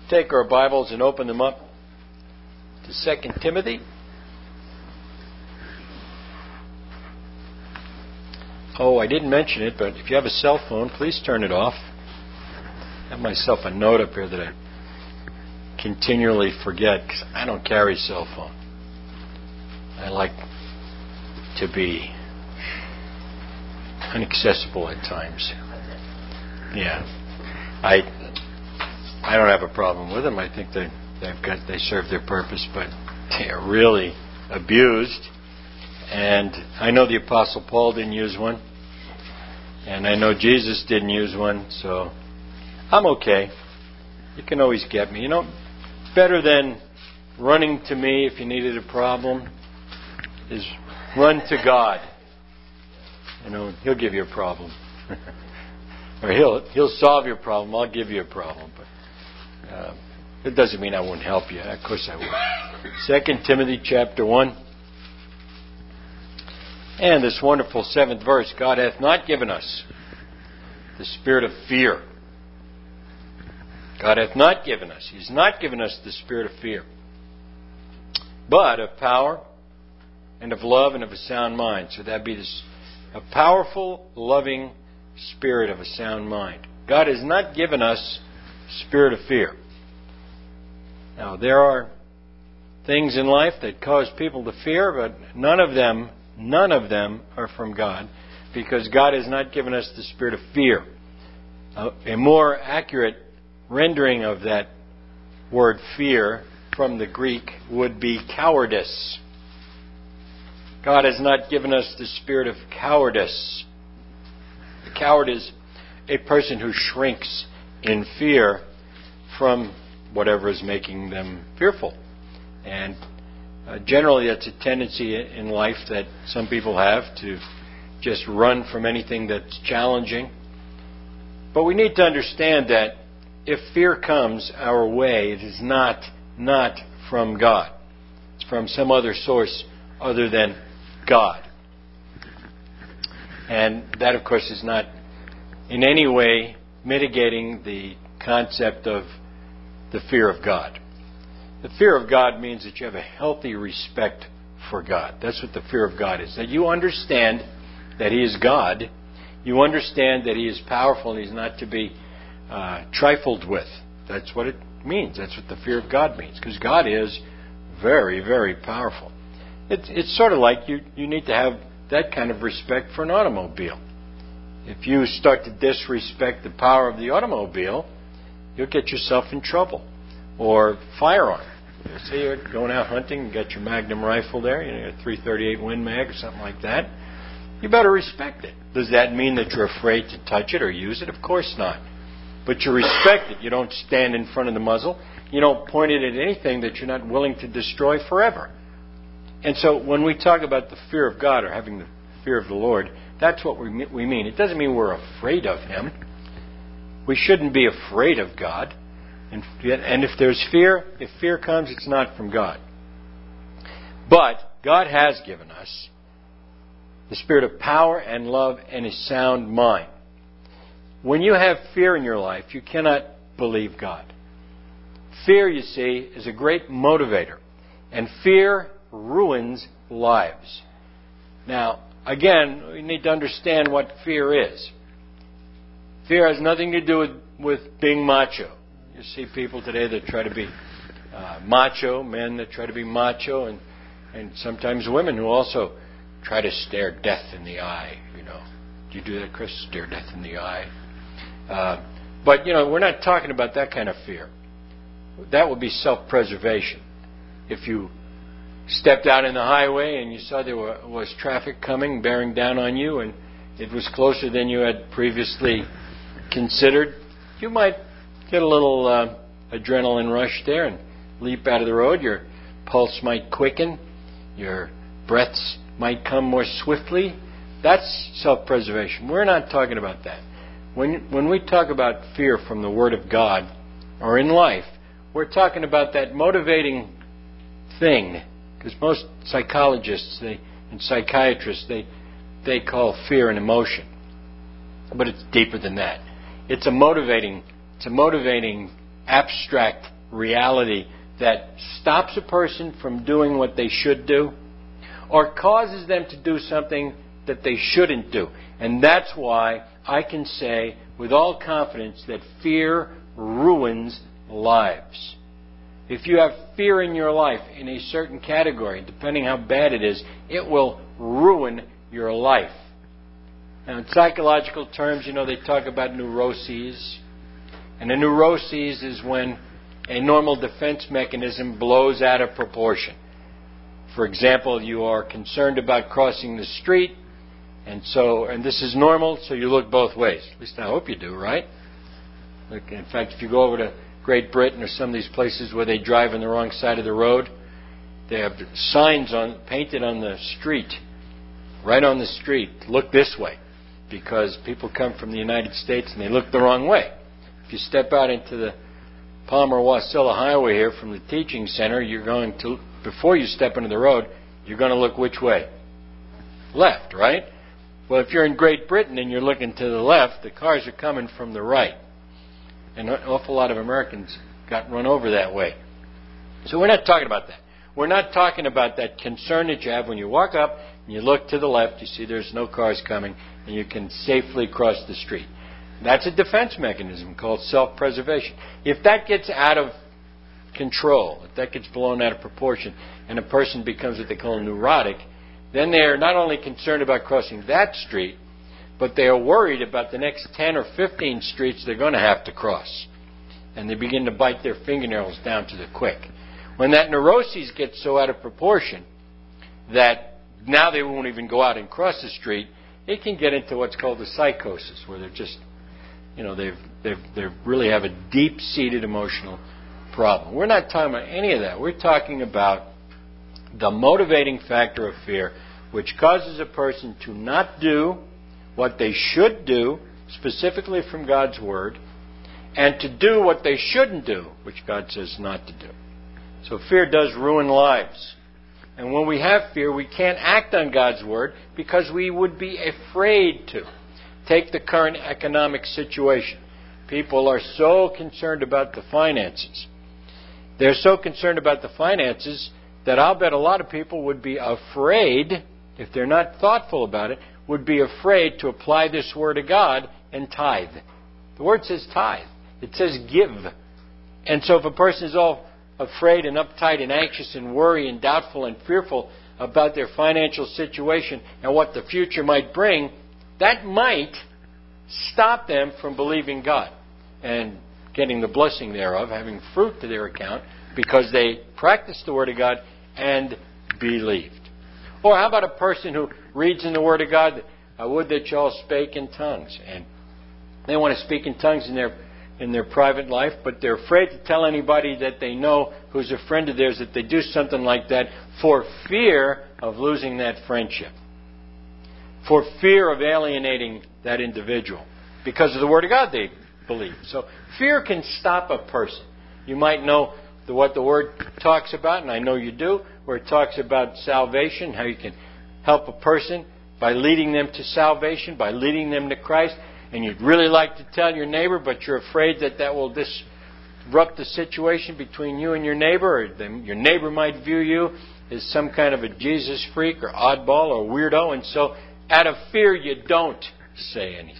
take our Bibles and open them up to 2 Timothy. Oh, I didn't mention it, but if you have a cell phone, please turn it off. I have myself a note up here that I continually forget because I don't carry a cell phone. I like to be inaccessible at times. Yeah. I don't have a problem with them. I think they serve their purpose, but they are really abused. And I know the Apostle Paul didn't use one. And I know Jesus didn't use one, so I'm okay. You can always get me. Better than running to me if you needed a problem is run to God. He'll give you a problem. Or he'll solve your problem. I'll give you a problem. But it doesn't mean I won't help you. Of course I will. 2 Timothy chapter 1. And this wonderful 7th verse. God hath not given us the spirit of fear. God hath not given us. He's not given us the spirit of fear. But of power and of love and of a sound mind. So that be a powerful, loving spirit of a sound mind. God has not given us spirit of fear. Now, there are things in life that cause people to fear, but none of them are from God, because God has not given us the spirit of fear. A more accurate rendering of that word fear from the Greek would be cowardice. God has not given us the spirit of cowardice. A coward is a person who shrinks in fear from whatever is making them fearful. And generally that's a tendency in life that some people have, to just run from anything that's challenging. But we need to understand that if fear comes our way, it is not from God. It's from some other source other than God. And that, of course, is not in any way mitigating the concept of the fear of God. The fear of God means that you have a healthy respect for God. That's what the fear of God is. That you understand that He is God. You understand that He is powerful and He's not to be trifled with. That's what it means. That's what the fear of God means. Because God is very, very powerful. It's sort of like you need to have that kind of respect for an automobile. If you start to disrespect the power of the automobile, you'll get yourself in trouble. Or firearm. Say you're going out hunting and got your Magnum rifle there, a .338 Win Mag or something like that. You better respect it. Does that mean that you're afraid to touch it or use it? Of course not. But you respect it. You don't stand in front of the muzzle. You don't point it at anything that you're not willing to destroy forever. And so when we talk about the fear of God or having the fear of the Lord, that's what we mean. It doesn't mean we're afraid of Him. We shouldn't be afraid of God. And if there's fear, if fear comes, it's not from God. But God has given us the spirit of power and love and a sound mind. When you have fear in your life, you cannot believe God. Fear, you see, is a great motivator. And fear ruins lives. Now, again, we need to understand what fear is. Fear has nothing to do with being macho. You see people today that try to be macho, men that try to be macho, and sometimes women who also try to stare death in the eye. Do you do that, Chris? Stare death in the eye. But we're not talking about that kind of fear. That would be self-preservation. If you stepped out in the highway and you saw there was traffic coming, bearing down on you, and it was closer than you had previously considered, you might get a little adrenaline rush there and leap out of the road. Your pulse might quicken. Your breaths might come more swiftly. That's self-preservation. We're not talking about that. When we talk about fear from the Word of God or in life, we're talking about that motivating thing. Because most psychologists and psychiatrists, they call fear an emotion. But it's deeper than that. It's a motivating abstract reality that stops a person from doing what they should do or causes them to do something that they shouldn't do. And that's why I can say with all confidence that fear ruins lives. If you have fear in your life in a certain category, depending how bad it is, it will ruin your life. Now, in psychological terms, they talk about neuroses. And a neuroses is when a normal defense mechanism blows out of proportion. For example, you are concerned about crossing the street, and this is normal, so you look both ways. At least I hope you do, right? In fact, if you go over to Great Britain or some of these places where they drive on the wrong side of the road, they have signs painted on the street, right on the street, look this way, because people come from the United States and they look the wrong way. If you step out into the Palmer-Wasilla Highway here from the teaching center, before you step into the road, you're going to look which way? Left, right? Well, if you're in Great Britain and you're looking to the left, the cars are coming from the right. And an awful lot of Americans got run over that way. So we're not talking about that. We're not talking about that concern that you have when you walk up and you look to the left, you see there's no cars coming, and you can safely cross the street. That's a defense mechanism called self-preservation. If that gets out of control, if that gets blown out of proportion, and a person becomes what they call neurotic, then they're not only concerned about crossing that street, but they are worried about the next 10 or 15 streets they're going to have to cross. And they begin to bite their fingernails down to the quick. When that neuroses gets so out of proportion that now they won't even go out and cross the street, it can get into what's called a psychosis, where they're just, they really have a deep-seated emotional problem. We're not talking about any of that. We're talking about the motivating factor of fear, which causes a person to not do what they should do, specifically from God's Word, and to do what they shouldn't do, which God says not to do. So fear does ruin lives. And when we have fear, we can't act on God's Word because we would be afraid to. Take the current economic situation. People are so concerned about the finances. They're so concerned about the finances that I'll bet a lot of people would be afraid, if they're not thoughtful about it, would be afraid to apply this Word of God and tithe. The Word says tithe. It says give. And so if a person is all afraid and uptight and anxious and worried and doubtful and fearful about their financial situation and what the future might bring, that might stop them from believing God and getting the blessing thereof, having fruit to their account, because they practiced the Word of God and believed. Or how about a person who reads in the Word of God, I would that y'all spake in tongues. And they want to speak in tongues in their private life, but they're afraid to tell anybody that they know who's a friend of theirs that they do something like that for fear of losing that friendship. For fear of alienating that individual. Because of the Word of God they believe. So fear can stop a person. You might know what the Word talks about, and I know you do, where it talks about salvation, how you can help a person by leading them to salvation, by leading them to Christ. And you'd really like to tell your neighbor, but you're afraid that will disrupt the situation between you and your neighbor, or your neighbor might view you as some kind of a Jesus freak or oddball or weirdo, and so out of fear you don't say anything.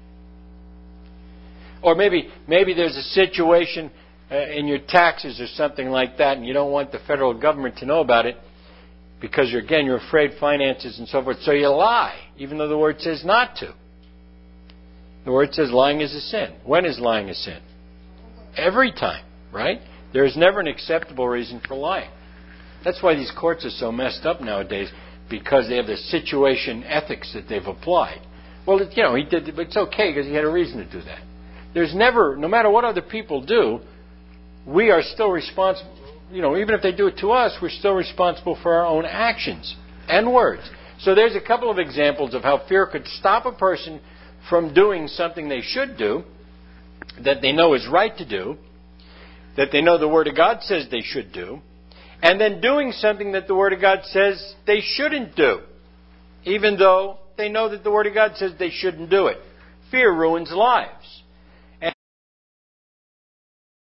Or maybe there's a situation in your taxes or something like that, and you don't want the federal government to know about it because, you're afraid finances and so forth, so you lie, even though the Word says not to. The Word says lying is a sin. When is lying a sin? Every time, right? There is never an acceptable reason for lying. That's why these courts are so messed up nowadays, because they have the situation ethics that they've applied. Well, he did, but it's okay because he had a reason to do that. There's never, no matter what other people do, we are still responsible. Even if they do it to us, we're still responsible for our own actions and words. So there's a couple of examples of how fear could stop a person from doing something they should do, that they know is right to do, that they know the Word of God says they should do, and then doing something that the Word of God says they shouldn't do, even though they know that the Word of God says they shouldn't do it. Fear ruins lives.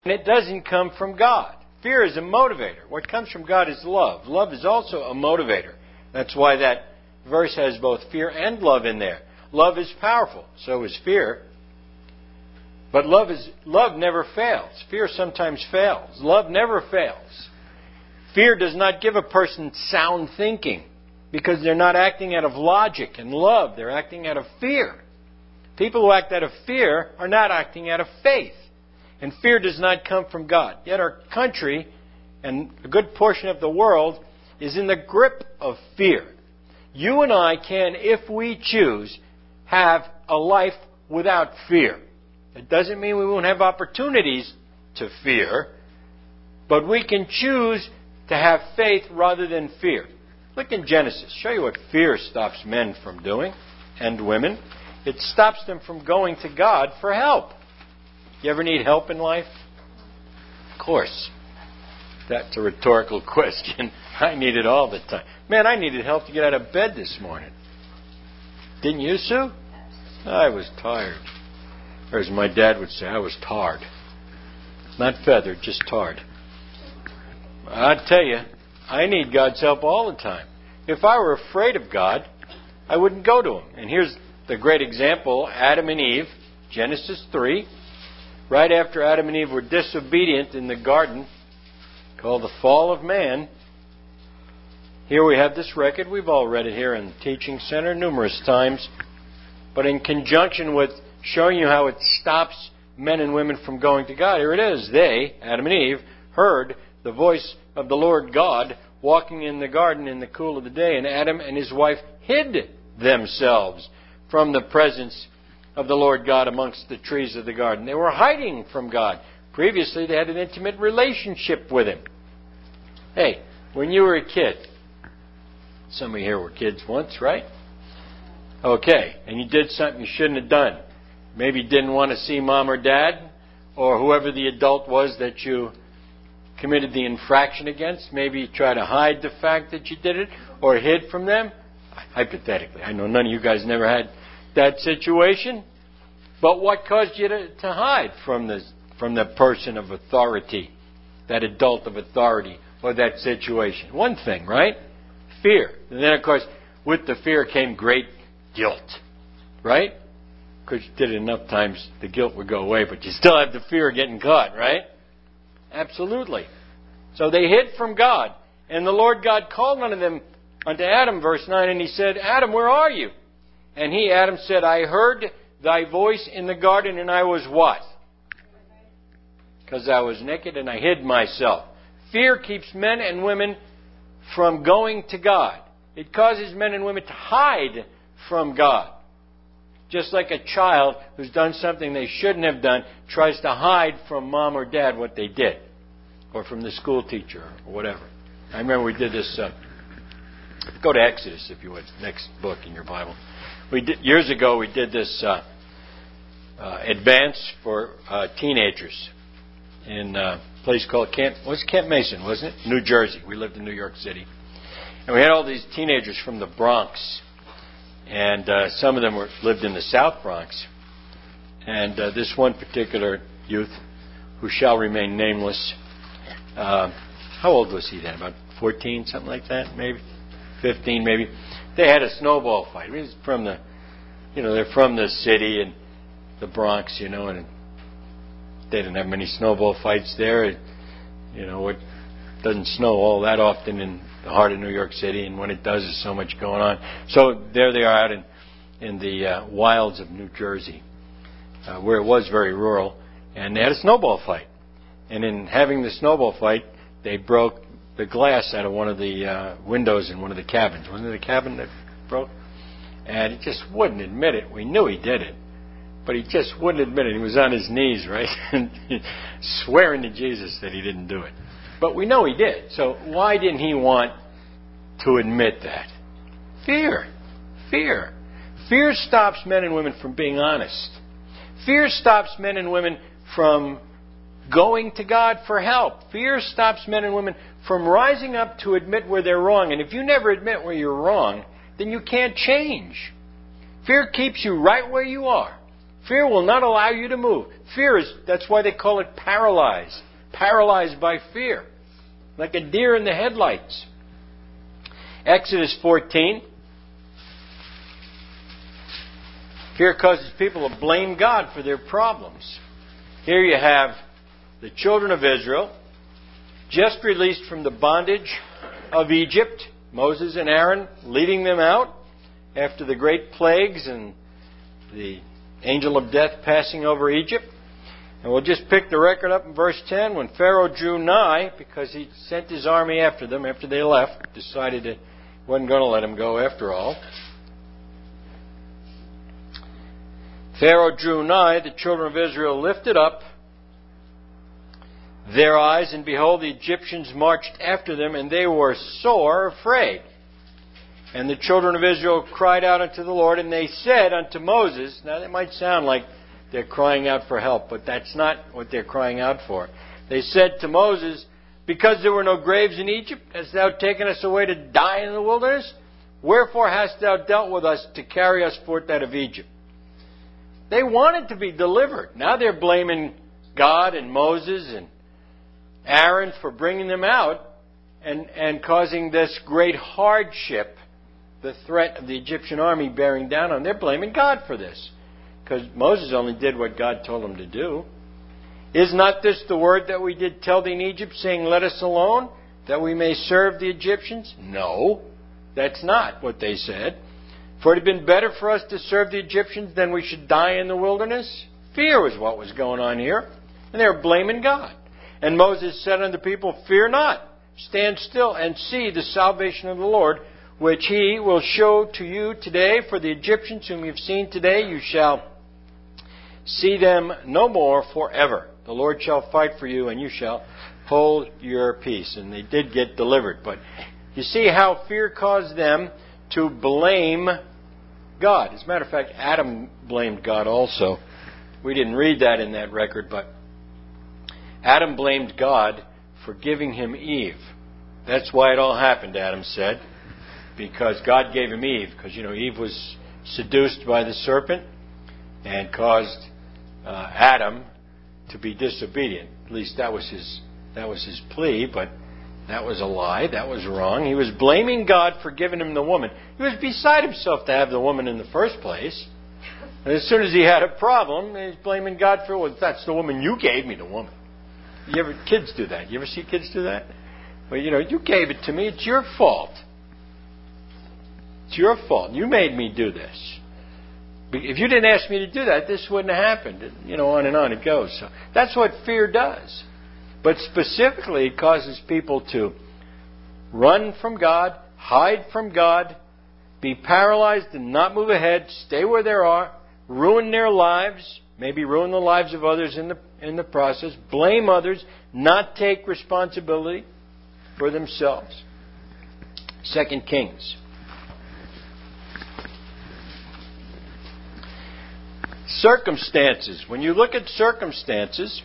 And it doesn't come from God. Fear is a motivator. What comes from God is love. Love is also a motivator. That's why that verse has both fear and love in there. Love is powerful. So is fear. But love never fails. Fear sometimes fails. Love never fails. Fear does not give a person sound thinking because they're not acting out of logic and love. They're acting out of fear. People who act out of fear are not acting out of faith. And fear does not come from God. Yet our country and a good portion of the world is in the grip of fear. You and I can, if we choose, have a life without fear. It doesn't mean we won't have opportunities to fear, but we can choose to have faith rather than fear. Look in Genesis. Show you what fear stops men from doing, and women. It stops them from going to God for help. You ever need help in life? Of course. That's a rhetorical question. I need it all the time. Man, I needed help to get out of bed this morning. Didn't you, Sue? I was tired. Or as my dad would say, I was tarred. Not feathered, just tarred. I tell you, I need God's help all the time. If I were afraid of God, I wouldn't go to Him. And here's the great example, Adam and Eve, Genesis 3. Right after Adam and Eve were disobedient in the garden, called the fall of man, here we have this record. We've all read it here in the Teaching Center numerous times. But in conjunction with showing you how it stops men and women from going to God, here it is. They, Adam and Eve, heard the voice of the Lord God walking in the garden in the cool of the day, and Adam and his wife hid themselves from the presence of the Lord God amongst the trees of the garden. They were hiding from God. Previously, they had an intimate relationship with Him. Hey, when you were a kid, some of you here were kids once, right? Okay, and you did something you shouldn't have done. Maybe you didn't want to see mom or dad, or whoever the adult was that you committed the infraction against. Maybe you try to hide the fact that you did it, or hid from them. Hypothetically, I know none of you guys never had that situation. But what caused you to hide from the person of authority, that adult of authority, or that situation? One thing, right? Fear. And then, of course, with the fear came great guilt, right? Because you did it enough times, the guilt would go away, but you still have the fear of getting caught, right? Absolutely. So they hid from God. And the Lord God called unto Adam, verse 9, and He said, Adam, where are you? And he, Adam, said, I heard thy voice in the garden, and I was what? Because I was naked and I hid myself. Fear keeps men and women from going to God. It causes men and women to hide from God. Just like a child who's done something they shouldn't have done tries to hide from mom or dad what they did. Or from the school teacher or whatever. I remember we did this. Go to Exodus, if you would. Next book in your Bible. Years ago, we did this advance for teenagers in a place called Camp Mason, wasn't it? New Jersey. We lived in New York City. And we had all these teenagers from the Bronx. And some of them lived in the South Bronx. And this one particular youth, who shall remain nameless, how old was he then? About 14, something like that, maybe? 15, maybe. They had a snowball fight. He was from they're from the city and the Bronx, and they didn't have many snowball fights there. It doesn't snow all that often in the heart of New York City, and when it does, there's so much going on. So there they are out in the wilds of New Jersey, where it was very rural, and they had a snowball fight. And in having the snowball fight, they broke the glass out of one of the windows in one of the cabins. Wasn't it the cabin that broke? And he just wouldn't admit it. We knew he did it, but he just wouldn't admit it. He was on his knees, right, and swearing to Jesus that he didn't do it. But we know he did. So why didn't he want to admit that? Fear. Fear. Fear stops men and women from being honest. Fear stops men and women from going to God for help. Fear stops men and women from rising up to admit where they're wrong. And if you never admit where you're wrong, then you can't change. Fear keeps you right where you are. Fear will not allow you to move. That's why they call it paralyzed. Paralyzed by fear. Like a deer in the headlights. Exodus 14. Fear causes people to blame God for their problems. Here you have the children of Israel, just released from the bondage of Egypt. Moses and Aaron leading them out after the great plagues and the angel of death passing over Egypt. And we'll just pick the record up in verse 10. When Pharaoh drew nigh, because he sent his army after them after they left, decided he wasn't going to let them go after all. Pharaoh drew nigh, the children of Israel lifted up their eyes, and behold, the Egyptians marched after them, and they were sore afraid. And the children of Israel cried out unto the Lord, and they said unto Moses, now that might sound like they're crying out for help, but that's not what they're crying out for. They said to Moses, because there were no graves in Egypt, hast thou taken us away to die in the wilderness? Wherefore hast thou dealt with us to carry us forth out of Egypt? They wanted to be delivered. Now they're blaming God and Moses and Aaron for bringing them out and causing this great hardship, the threat of the Egyptian army bearing down on them. They're blaming God for this, because Moses only did what God told him to do. Is not this the word that we did tell thee in Egypt, saying, let us alone, that we may serve the Egyptians? No, that's not what they said. For it had been better for us to serve the Egyptians than we should die in the wilderness. Fear was what was going on here. And they were blaming God. And Moses said unto the people, fear not, stand still and see the salvation of the Lord, which he will show to you today. For the Egyptians whom you have seen today, you shall see them no more forever. The Lord shall fight for you, and you shall hold your peace. And they did get delivered. But you see how fear caused them to blame God. As a matter of fact, Adam blamed God also. We didn't read that in that record, but Adam blamed God for giving him Eve. That's why it all happened, Adam said. Because God gave him Eve. Because, Eve was seduced by the serpent and caused Adam to be disobedient. At least that was his plea, but that was a lie. That was wrong. He was blaming God for giving him the woman. He was beside himself to have the woman in the first place. And as soon as he had a problem, he's blaming God for, well, that's the woman, you gave me the woman. Kids do that. You ever see kids do that? Well, you gave it to me. It's your fault. It's your fault. You made me do this. If you didn't ask me to do that, this wouldn't have happened. On and on it goes. So that's what fear does. But specifically, it causes people to run from God, hide from God, be paralyzed and not move ahead, stay where they are, ruin their lives, maybe ruin the lives of others in the process, blame others, not take responsibility for themselves. 2 Kings. Circumstances. When you look at circumstances,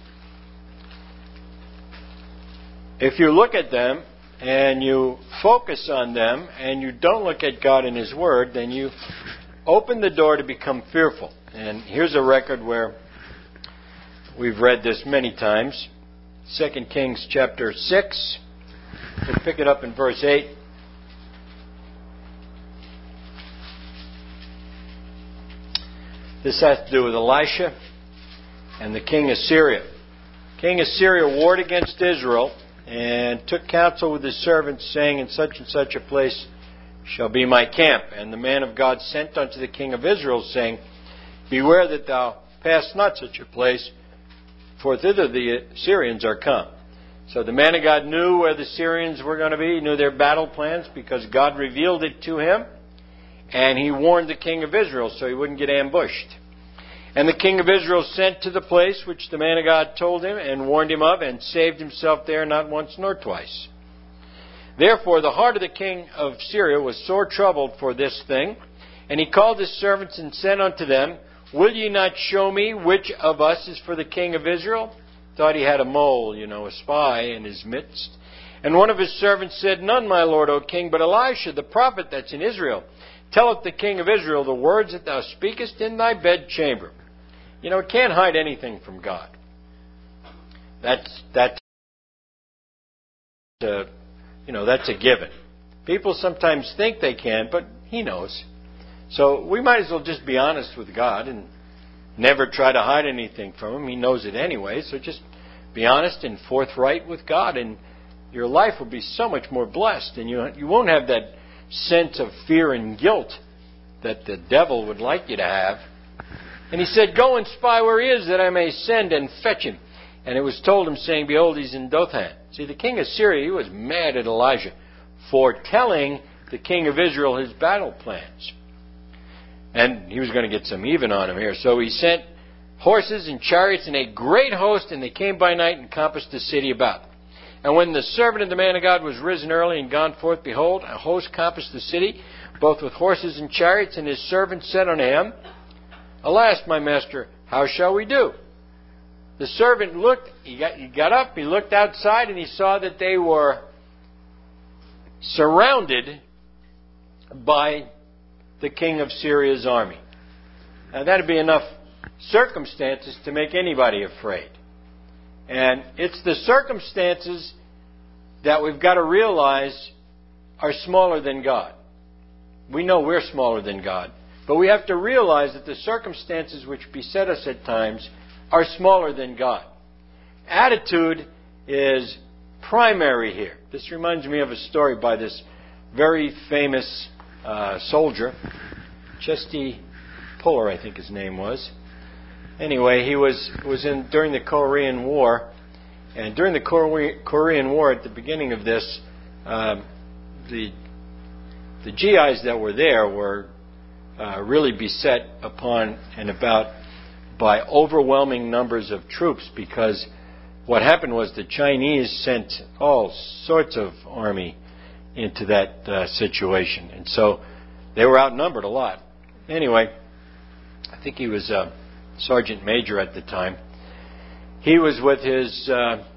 if you look at them and you focus on them and you don't look at God and His Word, then you open the door to become fearful. And here's a record where we've read this many times. 2 Kings chapter 6. We'll pick it up in verse 8. This has to do with Elisha and the king of Syria. King of Syria warred against Israel and took counsel with his servants, saying, in such and such a place shall be my camp. And the man of God sent unto the king of Israel, saying, beware that thou pass not such a place, for thither the Syrians are come. So the man of God knew where the Syrians were going to be. He knew their battle plans because God revealed it to him. And he warned the king of Israel so he wouldn't get ambushed. And the king of Israel sent to the place which the man of God told him and warned him of, and saved himself there not once nor twice. Therefore the heart of the king of Syria was sore troubled for this thing. And he called his servants and said unto them, will ye not show me which of us is for the king of Israel? Thought he had a mole, a spy in his midst. And one of his servants said, none, my lord, O king, but Elisha, the prophet that's in Israel. Telleth the king of Israel the words that thou speakest in thy bedchamber. It can't hide anything from God. That's a given. People sometimes think they can, but He knows. So we might as well just be honest with God and never try to hide anything from Him. He knows it anyway. So just be honest and forthright with God, and your life will be so much more blessed, and you won't have that sense of fear and guilt that the devil would like you to have. And he said, "Go and spy where he is, that I may send and fetch him." And it was told him, saying, "Behold, he's in Dothan." See, the king of Syria, he was mad at Elijah for telling the king of Israel his battle plans. And he was going to get some even on him here. So he sent horses and chariots and a great host, and they came by night and compassed the city about. And when the servant of the man of God was risen early and gone forth, behold, a host compassed the city, both with horses and chariots. And his servant said unto him, "Alas, my master, how shall we do?" The servant looked, he got up, he looked outside, and he saw that they were surrounded by the king of Syria's army. Now that would be enough circumstances to make anybody afraid. And it's the circumstances that we've got to realize are smaller than God. We know we're smaller than God, but we have to realize that the circumstances which beset us at times are smaller than God. Attitude is primary here. This reminds me of a story by this very famous soldier, Chesty Puller, I think his name was. Anyway, he was during the Korean War, and during the Korean War, at the beginning of this, the GIs that were there were really beset upon and about by overwhelming numbers of troops, because what happened was the Chinese sent all sorts of army into that situation. And so they were outnumbered a lot. Anyway, I think he was a sergeant major at the time. He was with his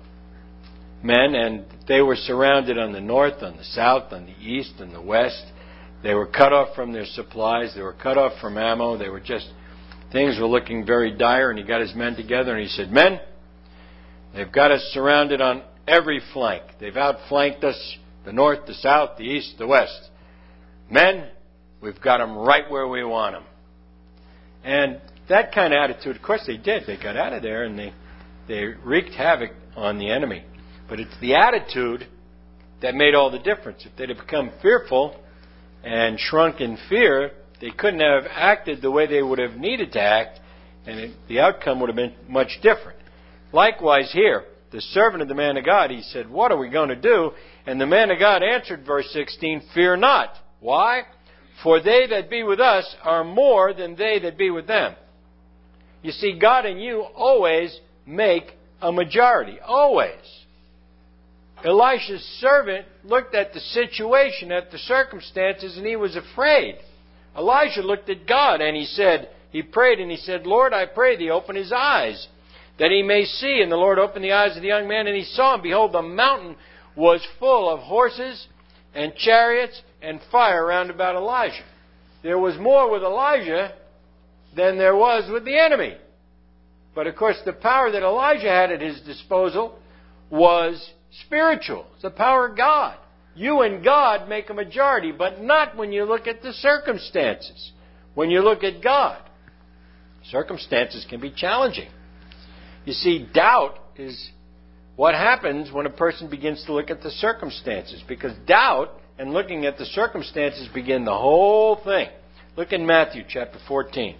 men, and they were surrounded on the north, on the south, on the east, and the west. They were cut off from their supplies. They were cut off from ammo. Things were looking very dire, and he got his men together and he said, "Men, they've got us surrounded on every flank. They've outflanked us, the north, the south, the east, the west. Men, we've got them right where we want them." And that kind of attitude, of course they did. They got out of there and they wreaked havoc on the enemy. But it's the attitude that made all the difference. If they'd have become fearful and shrunk in fear, they couldn't have acted the way they would have needed to act, and the outcome would have been much different. Likewise here, the servant of the man of God, he said, "What are we going to do?" And the man of God answered, verse 16, "Fear not." Why? "For they that be with us are more than they that be with them." You see, God and you always make a majority. Always. Elisha's servant looked at the situation, at the circumstances, and he was afraid. Elijah looked at God and he prayed and he said, "Lord, I pray thee, open his eyes, that he may see." And the Lord opened the eyes of the young man, and he saw, and behold, the mountain was full of horses and chariots and fire round about Elijah. There was more with Elijah than there was with the enemy. But of course, the power that Elijah had at his disposal was spiritual. It's the power of God. You and God make a majority, but not when you look at the circumstances. When you look at God, circumstances can be challenging. You see, doubt is what happens when a person begins to look at the circumstances, because doubt and looking at the circumstances begin the whole thing. Look in Matthew chapter 14.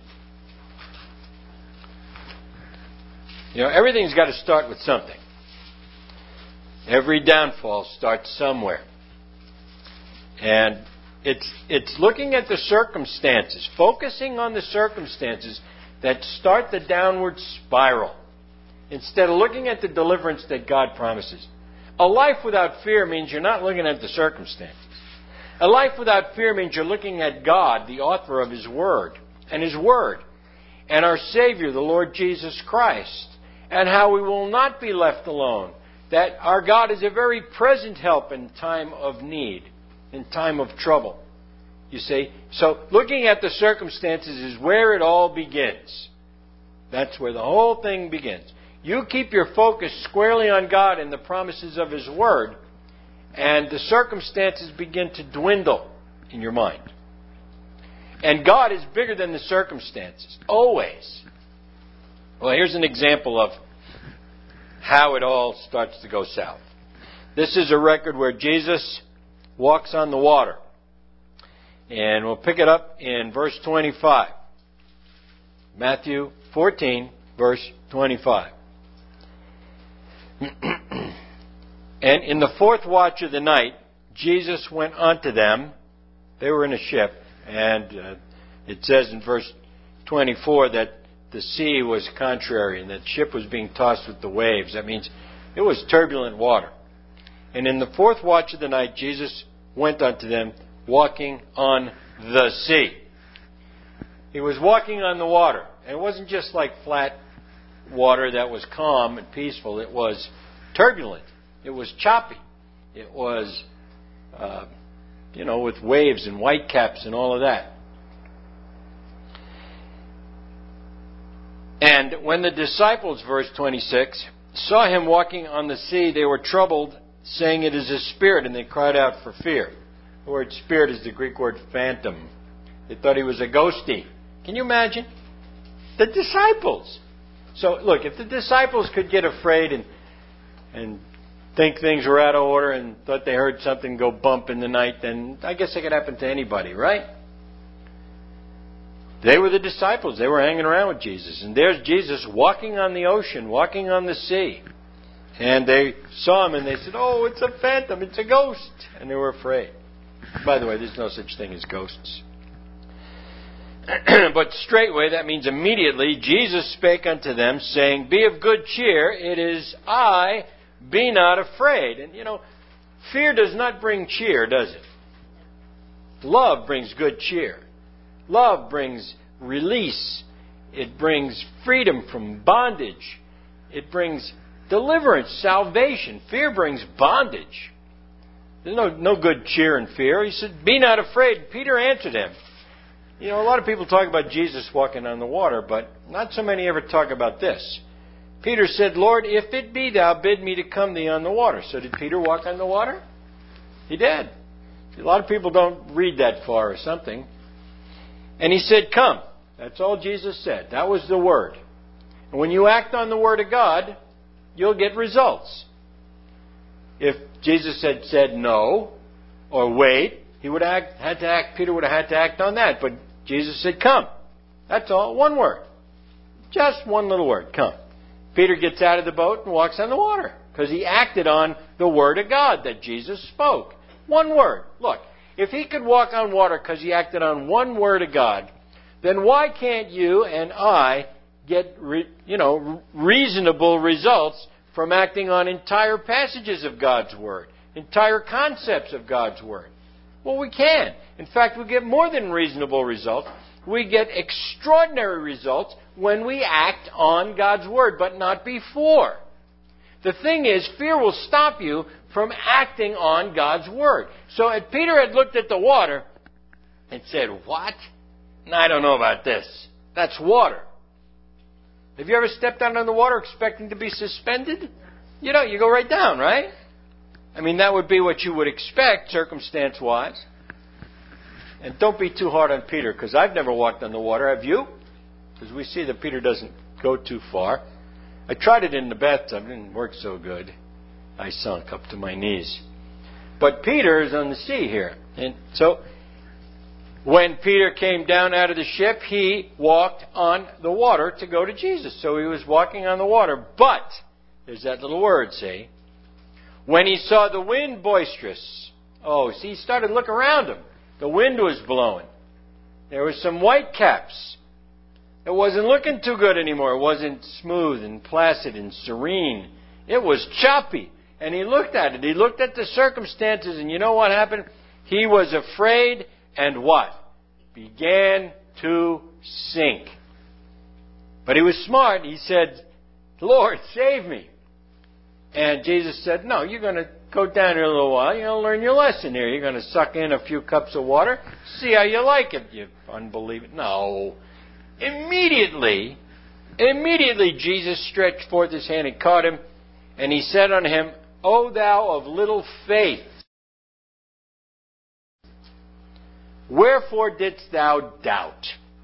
Everything's got to start with something. Every downfall starts somewhere. And it's looking at the circumstances, focusing on the circumstances that start the downward spiral, instead of looking at the deliverance that God promises. A life without fear means you're not looking at the circumstances. A life without fear means you're looking at God, the author of His Word, and our Savior, the Lord Jesus Christ, and how we will not be left alone, that our God is a very present help in time of need, in time of trouble. You see? So looking at the circumstances is where it all begins. That's where the whole thing begins. You keep your focus squarely on God and the promises of His Word, and the circumstances begin to dwindle in your mind. And God is bigger than the circumstances, always. Well, here's an example of how it all starts to go south. This is a record where Jesus walks on the water. And we'll pick it up in verse 25. Matthew 14, verse 25. And in the fourth watch of the night, Jesus went unto them. They were in a ship. And it says in verse 24 that the sea was contrary and that ship was being tossed with the waves. That means it was turbulent water. And in the fourth watch of the night, Jesus went unto them, walking on the sea. He was walking on the water. And it wasn't just like flat water that was calm and peaceful. It was turbulent. It was choppy. It was, with waves and whitecaps and all of that. And when the disciples, verse 26, saw him walking on the sea, they were troubled, saying, "It is a spirit," and they cried out for fear. The word spirit is the Greek word phantom. They thought he was a ghosty. Can you imagine? The disciples. So, look, if the disciples could get afraid and think things were out of order and thought they heard something go bump in the night, then I guess it could happen to anybody, right? They were the disciples. They were hanging around with Jesus. And there's Jesus walking on the ocean, walking on the sea. And they saw him and they said, "Oh, it's a phantom, it's a ghost." And they were afraid. By the way, there's no such thing as ghosts. But straightway, that means immediately, Jesus spake unto them, saying, "Be of good cheer, it is I, be not afraid." And fear does not bring cheer, does it? Love brings good cheer. Love brings release. It brings freedom from bondage. It brings deliverance, salvation. Fear brings bondage. There's no good cheer in fear. He said, "Be not afraid." Peter answered him. A lot of people talk about Jesus walking on the water, but not so many ever talk about this. Peter said, "Lord, if it be thou, bid me to come thee on the water." So did Peter walk on the water? He did. A lot of people don't read that far or something. And he said, "Come." That's all Jesus said. That was the word. And when you act on the word of God, you'll get results. If Jesus had said no or wait, Peter would have had to act on that. But Jesus said, "Come." That's all. One word. Just one little word. Come. Peter gets out of the boat and walks on the water because he acted on the word of God that Jesus spoke. One word. Look, if he could walk on water because he acted on one word of God, then why can't you and I get reasonable results from acting on entire passages of God's Word, entire concepts of God's Word? Well, we can. In fact, we get more than reasonable results. We get extraordinary results when we act on God's Word, but not before. The thing is, fear will stop you from acting on God's Word. So if Peter had looked at the water and said, "What? I don't know about this. That's water." Have you ever stepped out on the water expecting to be suspended? You go right down, right? I mean, that would be what you would expect, circumstance-wise. And don't be too hard on Peter, because I've never walked on the water. Have you? Because we see that Peter doesn't go too far. I tried it in the bathtub. It didn't work so good. I sunk up to my knees. But Peter is on the sea here. And so, when Peter came down out of the ship, he walked on the water to go to Jesus. So he was walking on the water. But, there's that little word, see? When he saw the wind boisterous. He started to look around him. The wind was blowing. There was some white caps. It wasn't looking too good anymore. It wasn't smooth and placid and serene. It was choppy. And he looked at it. He looked at the circumstances, and you know what happened? He was afraid, and what? Began to sink. But he was smart. He said, "Lord, save me." And Jesus said, "No, you're going to go down here a little while. You're going to learn your lesson here. You're going to suck in a few cups of water. See how you like it, you unbeliever." No. Immediately, Immediately Jesus stretched forth his hand and caught him, and he said unto him, O thou of little faith, wherefore didst thou doubt?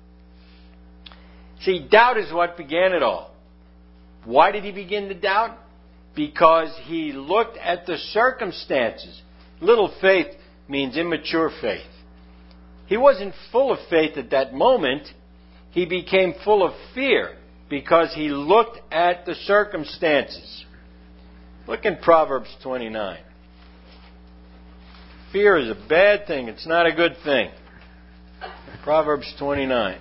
See, doubt is what began it all. Why did he begin to doubt? Because he looked at the circumstances. Little faith means immature faith. He wasn't full of faith at that moment. He became full of fear because he looked at the circumstances. Look in Proverbs 29. Fear is a bad thing. It's not a good thing. Proverbs 29.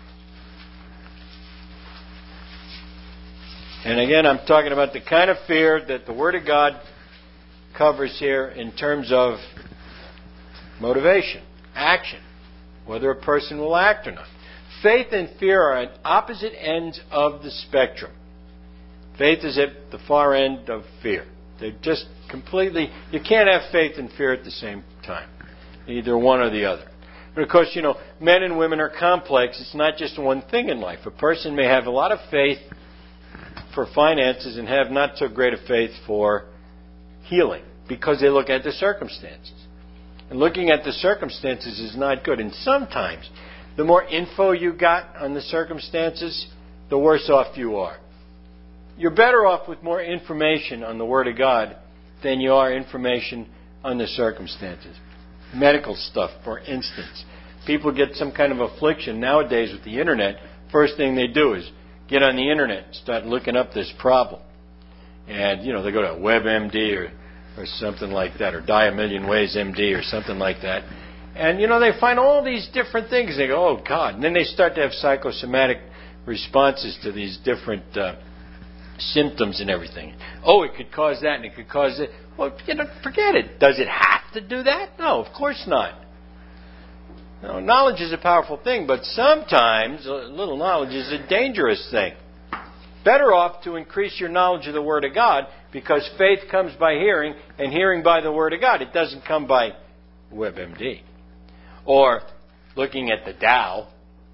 And again, I'm talking about the kind of fear that the Word of God covers here in terms of motivation, action, whether a person will act or not. Faith and fear are at opposite ends of the spectrum. Faith is at the far end of fear. They're just completely... You can't have faith and fear at the same time. Either one or the other. But of course, men and women are complex. It's not just one thing in life. A person may have a lot of faith for finances and have not so great a faith for healing because they look at the circumstances. And looking at the circumstances is not good. And sometimes, the more info you got on the circumstances, the worse off you are. You're better off with more information on the Word of God than you are information on the circumstances. Medical stuff, for instance. People get some kind of affliction nowadays with the Internet. First thing they do is get on the Internet and start looking up this problem. And, they go to WebMD or something like that, or Die a Million Ways MD or something like that. And, they find all these different things. They go, oh, God. And then they start to have psychosomatic responses to these different symptoms and everything. Oh, it could cause that and it could cause it. Well, forget it. Does it have to do that? No, of course not. Knowledge is a powerful thing, but sometimes a little knowledge is a dangerous thing. Better off to increase your knowledge of the Word of God, because faith comes by hearing, and hearing by the Word of God. It doesn't come by WebMD. Or looking at the Dow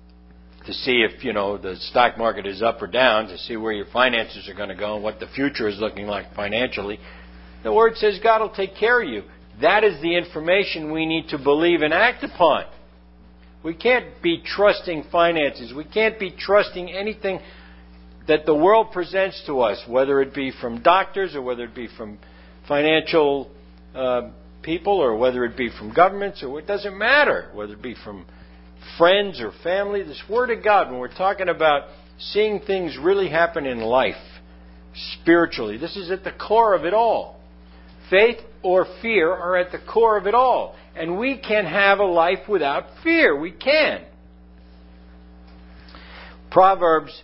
to see if, the stock market is up or down, to see where your finances are going to go and what the future is looking like financially. The Word says God will take care of you. That is the information we need to believe and act upon. We can't be trusting finances. We can't be trusting anything that the world presents to us, whether it be from doctors or whether it be from financial people or whether it be from governments, or it doesn't matter, whether it be from friends or family. This Word of God, when we're talking about seeing things really happen in life, spiritually, this is at the core of it all. Faith or fear are at the core of it all. And we can have a life without fear. We can. Proverbs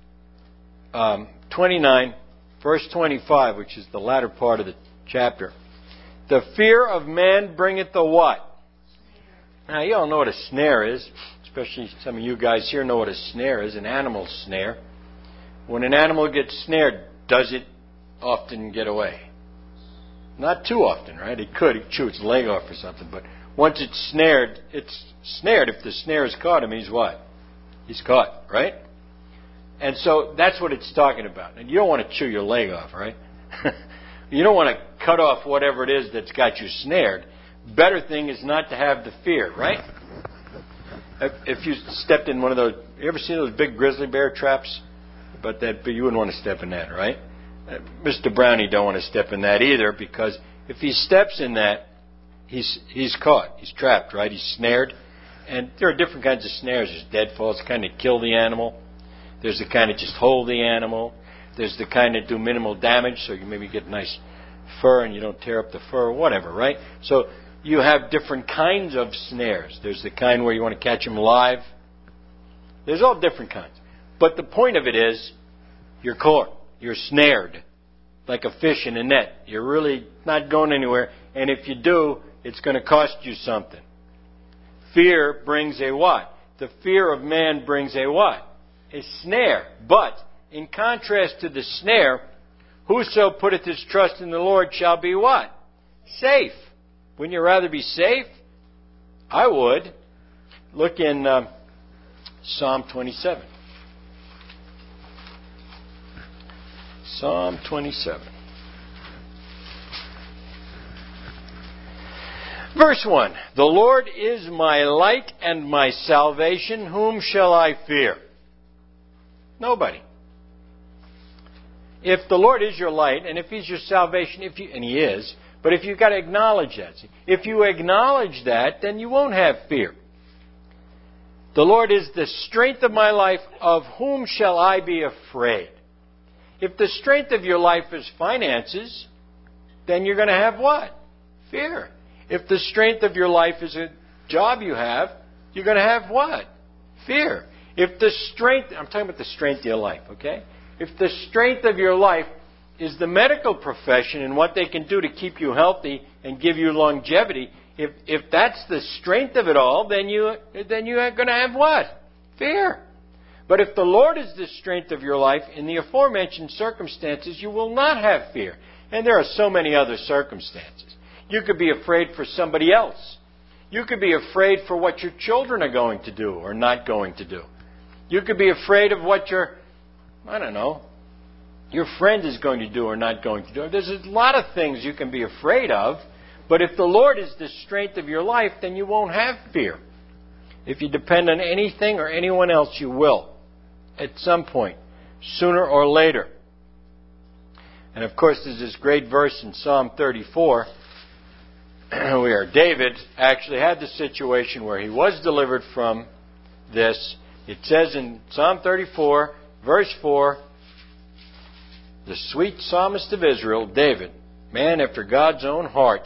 29, verse 25, which is the latter part of the chapter. The fear of man bringeth the what? Now, you all know what a snare is. Especially some of you guys here know what a snare is, an animal snare. When an animal gets snared, does it often get away? Not too often, right? It could chew its leg off or something, but once it's snared, it's snared. If the snare is caught him, he's what? He's caught, right? And so that's what it's talking about. And you don't want to chew your leg off, right? You don't want to cut off whatever it is that's got you snared. Better thing is not to have the fear, right? If you stepped in one of those, you ever seen those big grizzly bear traps? But you wouldn't want to step in that, right? Mr. Brownie don't want to step in that either, because if he steps in that, he's caught. He's trapped, right? He's snared. And there are different kinds of snares. There's deadfalls, kind of kill the animal. There's the kind that just hold the animal. There's the kind that do minimal damage, so you maybe get nice fur and you don't tear up the fur or whatever, right? So you have different kinds of snares. There's the kind where you want to catch them alive. There's all different kinds. But the point of it is, you're caught. You're snared like a fish in a net. You're really not going anywhere. And if you do, it's going to cost you something. Fear brings a what? The fear of man brings a what? A snare. But in contrast to the snare, whoso putteth his trust in the Lord shall be what? Safe. Wouldn't you rather be safe? I would. Look in Psalm 27. Psalm 27. Verse 1. The Lord is my light and my salvation. Whom shall I fear? Nobody. If the Lord is your light, and if He's your salvation, and He is, but if you've got to acknowledge that. If you acknowledge that, then you won't have fear. The Lord is the strength of my life. Of whom shall I be afraid? If the strength of your life is finances, then you're going to have what? Fear. If the strength of your life is a job you have, you're going to have what? Fear. If the strength, I'm talking about the strength of your life, okay? If the strength of your life is the medical profession and what they can do to keep you healthy and give you longevity, if that's the strength of it all, then you are going to have what? Fear. But if the Lord is the strength of your life, in the aforementioned circumstances, you will not have fear. And there are so many other circumstances. You could be afraid for somebody else. You could be afraid for what your children are going to do or not going to do. You could be afraid of what your friend is going to do or not going to do. There's a lot of things you can be afraid of, but if the Lord is the strength of your life, then you won't have fear. If you depend on anything or anyone else, you will, at some point, sooner or later. And of course, there's this great verse in Psalm 34, where David actually had the situation where he was delivered from this. It says in Psalm 34, verse 4, the sweet psalmist of Israel, David, man after God's own heart,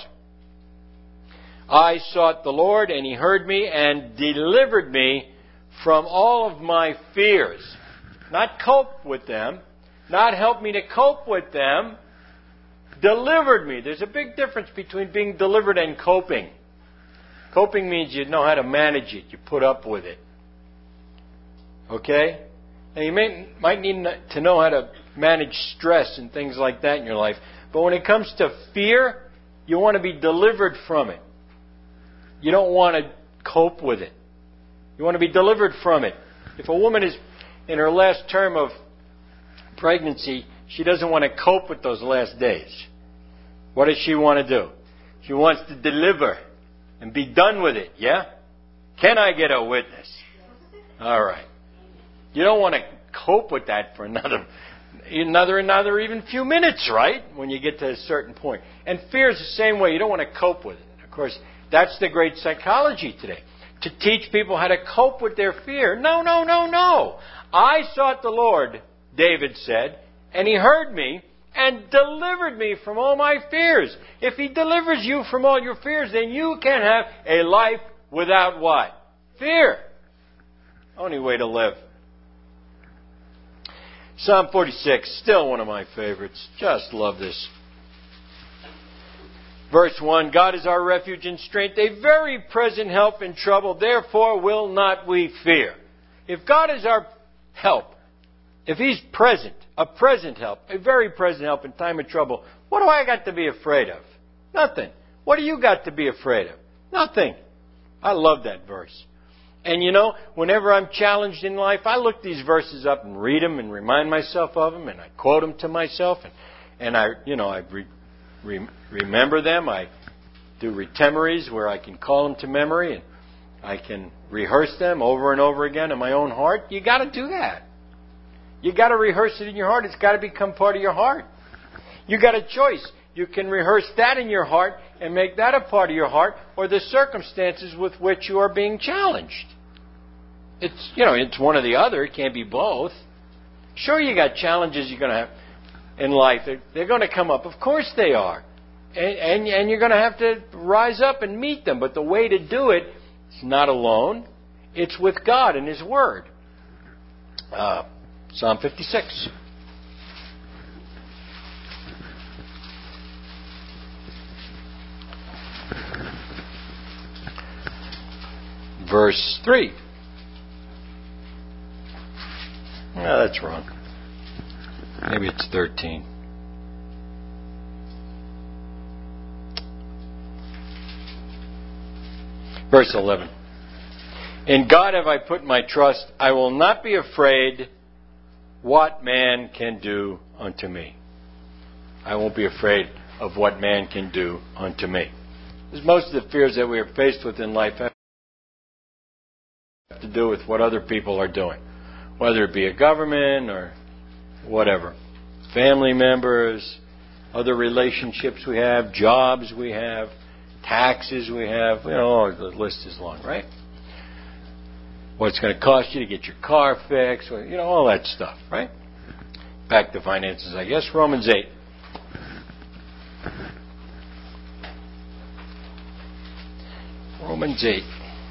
I sought the Lord, and He heard me and delivered me from all of my fears. Not cope with them, not help me to cope with them, delivered me. There's a big difference between being delivered and coping. Coping means you know how to manage it. You put up with it. Okay? And you might need to know how to manage stress and things like that in your life. But when it comes to fear, you want to be delivered from it. You don't want to cope with it. You want to be delivered from it. If a woman is in her last term of pregnancy, she doesn't want to cope with those last days. What does she want to do? She wants to deliver and be done with it, yeah? Can I get a witness? All right. You don't want to cope with that for another even few minutes, right? When you get to a certain point. And fear is the same way. You don't want to cope with it. Of course, that's the great psychology today. To teach people how to cope with their fear. No. I sought the Lord, David said, and He heard me and delivered me from all my fears. If He delivers you from all your fears, then you can have a life without what? Fear. Only way to live. Psalm 46, still one of my favorites. Just love this. Verse 1, God is our refuge and strength, a very present help in trouble. Therefore will not we fear. If God is our help, if He's present, a present help, a very present help in time of trouble, what do I got to be afraid of? Nothing. What do you got to be afraid of? Nothing. I love that verse. And you know, whenever I'm challenged in life, I look these verses up and read them and remind myself of them, and I quote them to myself, and I remember them. I do retemeries where I can call them to memory, and I can rehearse them over and over again in my own heart. You got to do that. You got to rehearse it in your heart. It's got to become part of your heart. You got a choice. You can rehearse that in your heart and make that a part of your heart, or the circumstances with which you are being challenged. It's one or the other. It can't be both. Sure, you got challenges you're going to have in life. They're going to come up. Of course they are. And you're going to have to rise up and meet them. But the way to do it is not alone. It's with God and His Word. Psalm 56. Verse 3. No, that's wrong. Maybe it's 13. Verse 11. In God have I put my trust. I will not be afraid what man can do unto me. I won't be afraid of what man can do unto me. Because most of the fears that we are faced with in life have to do with what other people are doing. Whether it be a government or whatever. Family members, other relationships we have, jobs we have, taxes we have. The list is long, right? What's going to cost you to get your car fixed, all that stuff, right? Back to finances, I guess. Romans 8. Romans 8.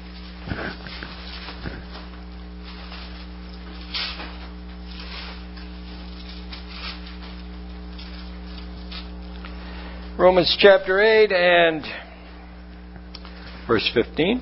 Romans chapter 8 and verse 15.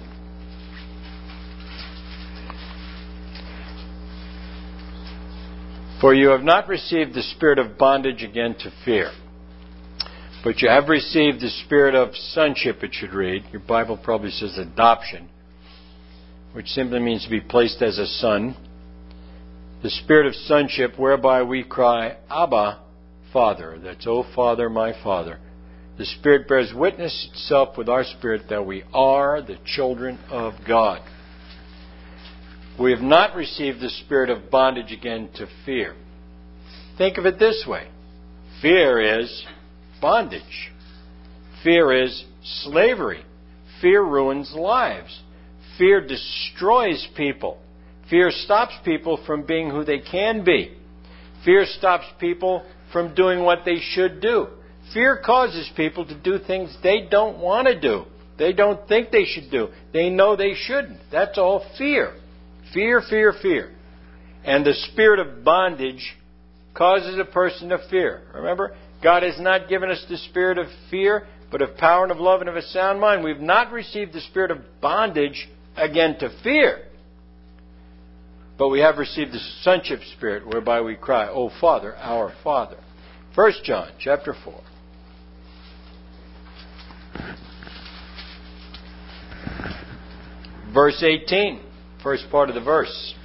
For you have not received the spirit of bondage again to fear, but you have received the spirit of sonship, it should read. Your Bible probably says adoption, which simply means to be placed as a son. The spirit of sonship whereby we cry, Abba, Father. That's, O Father, my Father. The Spirit bears witness itself with our spirit that we are the children of God. We have not received the spirit of bondage again to fear. Think of it this way. Fear is bondage. Fear is slavery. Fear ruins lives. Fear destroys people. Fear stops people from being who they can be. Fear stops people from doing what they should do. Fear causes people to do things they don't want to do. They don't think they should do. They know they shouldn't. That's all fear. Fear, fear, fear. And the spirit of bondage causes a person to fear. Remember, God has not given us the spirit of fear, but of power and of love and of a sound mind. We've not received the spirit of bondage again to fear. But we have received the sonship spirit whereby we cry, O Father, our Father. 1 John chapter 4. Verse 18, first part of the verse.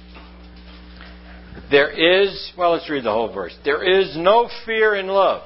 Let's read the whole verse. There is no fear in love,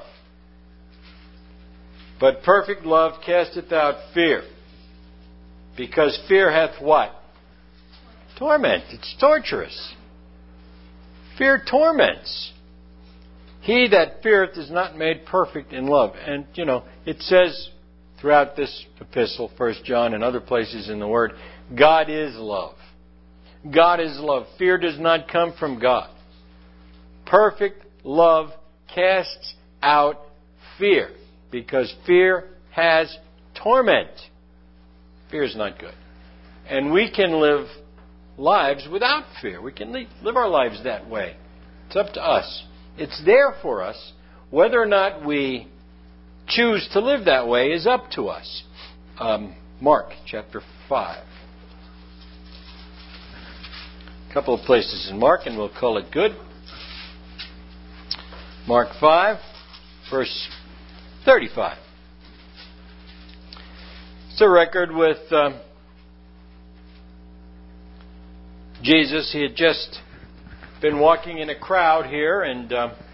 but perfect love casteth out fear. Because fear hath what? Torment. It's torturous. Fear torments. He that feareth is not made perfect in love. And, it says throughout this epistle, 1 John and other places in the Word, God is love. God is love. Fear does not come from God. Perfect love casts out fear, because fear has torment. Fear is not good. And we can live lives without fear. We can live our lives that way. It's up to us. It's there for us. Whether or not we choose to live that way is up to us. Mark chapter 5. A couple of places in Mark, and we'll call it good. Mark 5, verse 35. It's a record with Jesus. He had just been walking in a crowd here, and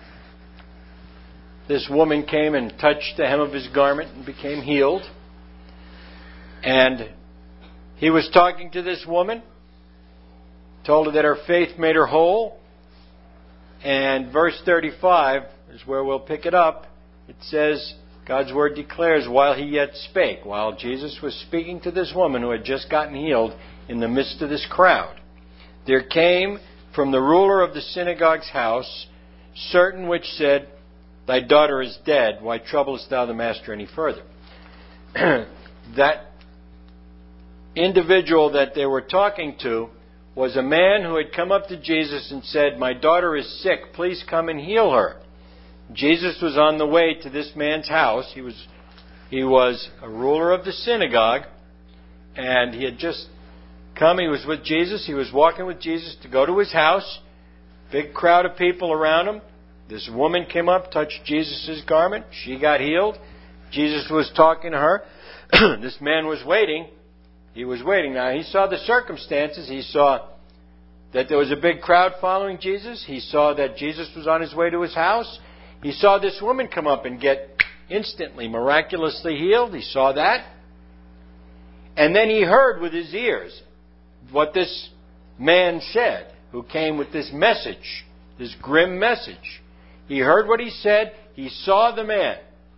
this woman came and touched the hem of his garment and became healed. And he was talking to this woman, told her that her faith made her whole. And verse 35 is where we'll pick it up. It says, God's Word declares, while he yet spake, while Jesus was speaking to this woman who had just gotten healed in the midst of this crowd, there came from the ruler of the synagogue's house certain which said, Thy daughter is dead, why troublest thou the master any further? That individual that they were talking to was a man who had come up to Jesus and said, My daughter is sick, please come and heal her. Jesus was on the way to this man's house. He was a ruler of the synagogue, and he had just come. He was with Jesus. He was walking with Jesus to go to his house. Big crowd of people around him. This woman came up, touched Jesus' garment. She got healed. Jesus was talking to her. This man was waiting. He was waiting. Now, he saw the circumstances. He saw that there was a big crowd following Jesus. He saw that Jesus was on his way to his house. He saw this woman come up and get instantly, miraculously healed. He saw that. And then he heard with his ears what this man said, who came with this message, this grim message. He heard what he said. He saw the man.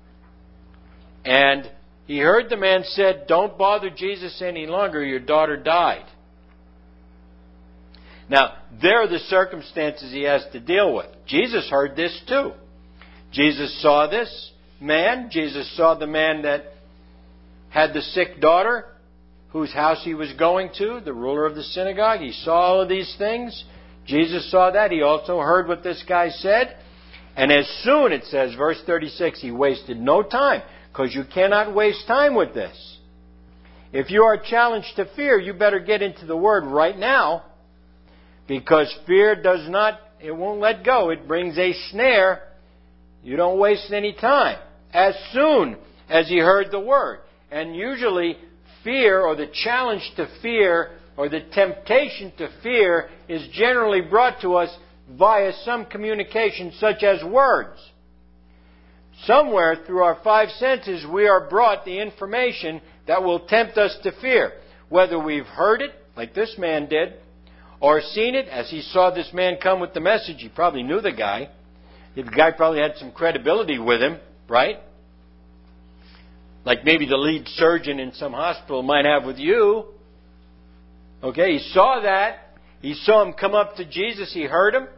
And he heard the man said, "Don't bother Jesus any longer. Your daughter died." Now, there are the circumstances he has to deal with. Jesus heard this too. Jesus saw this man. Jesus saw the man that had the sick daughter, whose house he was going to, the ruler of the synagogue. He saw all of these things. Jesus saw that. He also heard what this guy said. And as soon, it says, verse 36, he wasted no time, because you cannot waste time with this. If you are challenged to fear, you better get into the Word right now, because fear does not, it won't let go. It brings a snare. You don't waste any time. As soon as he heard the Word. And usually, fear, or the challenge to fear, or the temptation to fear, is generally brought to us via some communication such as words. Somewhere through our five senses we are brought the information that will tempt us to fear. Whether we've heard it, like this man did, or seen it, as he saw this man come with the message. He probably knew the guy. The guy probably had some credibility with him, right? Like maybe the lead surgeon in some hospital might have with you. Okay, he saw that. He saw him come up to Jesus. He heard him.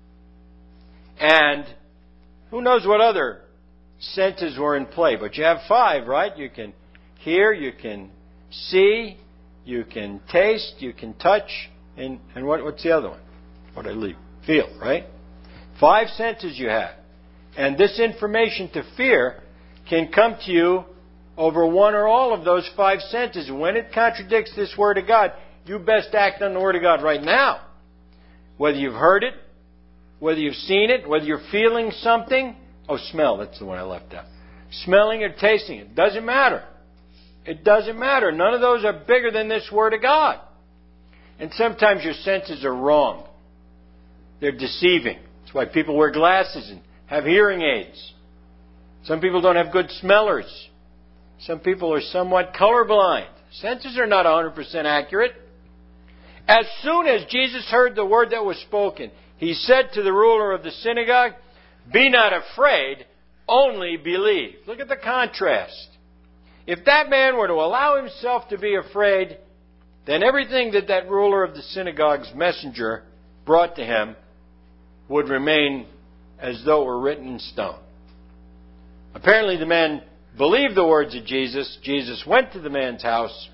And who knows what other senses were in play. But you have five, right? You can hear, you can see, you can taste, you can touch, and what's the other one? What I leave? Feel, right? Five senses you have. And this information to fear can come to you over one or all of those five senses. When it contradicts this Word of God, you best act on the Word of God right now. Whether you've heard it, whether you've seen it, whether you're feeling something. Oh, smell, that's the one I left out. Smelling or tasting it. Doesn't matter. It doesn't matter. None of those are bigger than this Word of God. And sometimes your senses are wrong. They're deceiving. That's why people wear glasses and have hearing aids. Some people don't have good smellers. Some people are somewhat colorblind. Senses are not 100% accurate. As soon as Jesus heard the word that was spoken, he said to the ruler of the synagogue, "Be not afraid, only believe." Look at the contrast. If that man were to allow himself to be afraid, then everything that that ruler of the synagogue's messenger brought to him would remain as though it were written in stone. Apparently the man believed the words of Jesus. Jesus went to the man's house